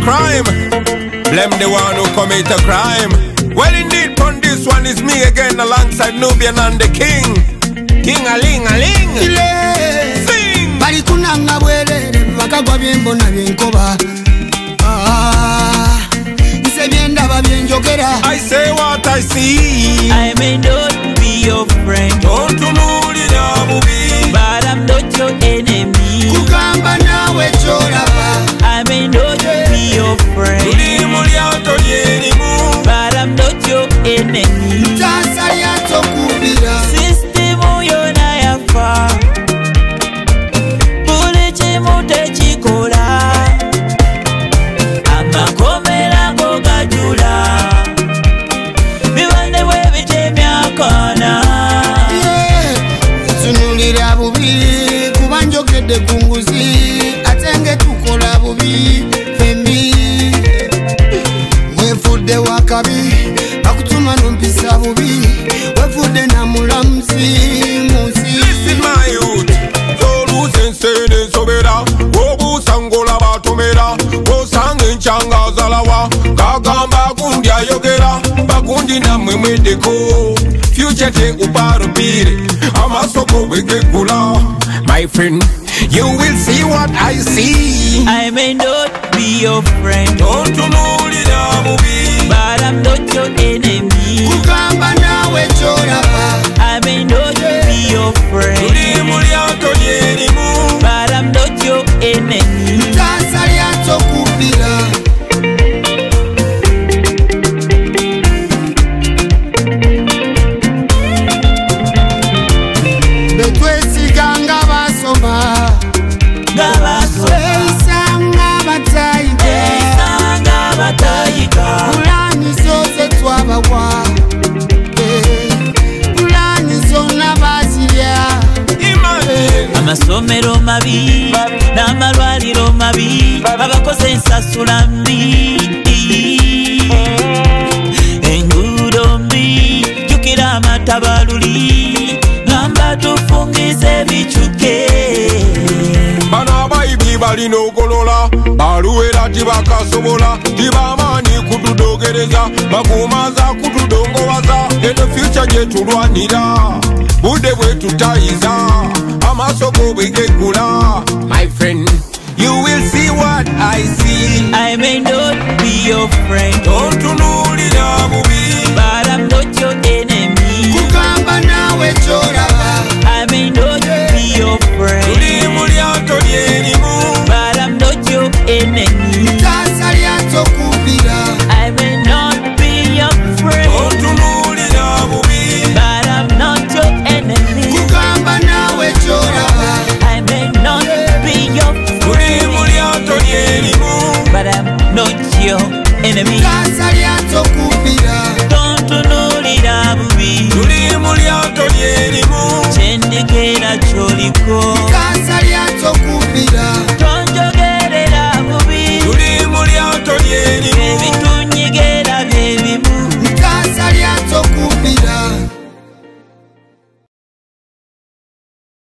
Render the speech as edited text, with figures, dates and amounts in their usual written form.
crime. Blame the one who commit a crime. Well indeed, on this one is me again alongside Nubian and the King. King a-ling. Sing! Bali kunanga bwerere bakagwa byembo na byenkoba. Nse byendaba byenjogera. I say what I see. I may not be your friend, Don't tunulira bubi, but I'm not your enemy. Kugamba nawe choraba. I may not be your friend, tuli mu lyato lyerimu. but I'm not your enemy. Tasa lyato kubira. System yona yafa, buli kimu tekikola, amakomera go gajula, bibande bwe bitemyakana. Tunulira bubi kuba njogedde ku nguzi ate nge tukola bubi fembi. Wefudde wakabi bakutuma nompisa bubi, wefudde na mulamuzi munsi. Listen my youth, solution sene sobera, obusangola batomera, osanga enchanga zalawa, kagamba gundi ayogera, bagundi namwe mwedeko, future te uparupire, amasoko begegula. My friend, you will see what I see. I may not be your friend, Don't tunulira bubi, but I'm not your enemy. Kugamba nawe choraba. I may not be your friend, tuli mu lyato lyerimu. but I'm not your enemy. Tasa lyato kubira. Betwesiganga basoma. Gabaso, Eisanga batayiga. esanga batayiga. Pulani zose twabawa. Pulani zonna bazirya. Imagine. Amasomero mabi, n'amalwaliro mabi, abakoze ensasula mbi. Enguudo mbi, jjukira amatabaluli, gamba tufungize bicuke. Bano abayibi balina ogolola, baluwera tibakasobola, tibamanyi kutudogereza, bakumaza kutudongowaza, eno future gyetulwanira, budde bwe tutayiza, amaaso go bwegegula. My friend, you will see what I see. I may not be your friend, Don't tunulira bubi, but I'm not your enemy. Kugamba nawe choraba. I may not be your friend, tuli mu lyato lyerimu. but I'm not your enemy. Tasa lyato kubira. I may not be your Don't friend, tunulira bubi, but I'm not your enemy. Kugamba nawe choraba. I may not be your tuli friend, mu lyato lyerimu. but I'm not your enemy. Tasa lyato kubira. Tontunulira bubi, tuli mu lyato lyerimu. kyendegera kyoliko. Tasa lyato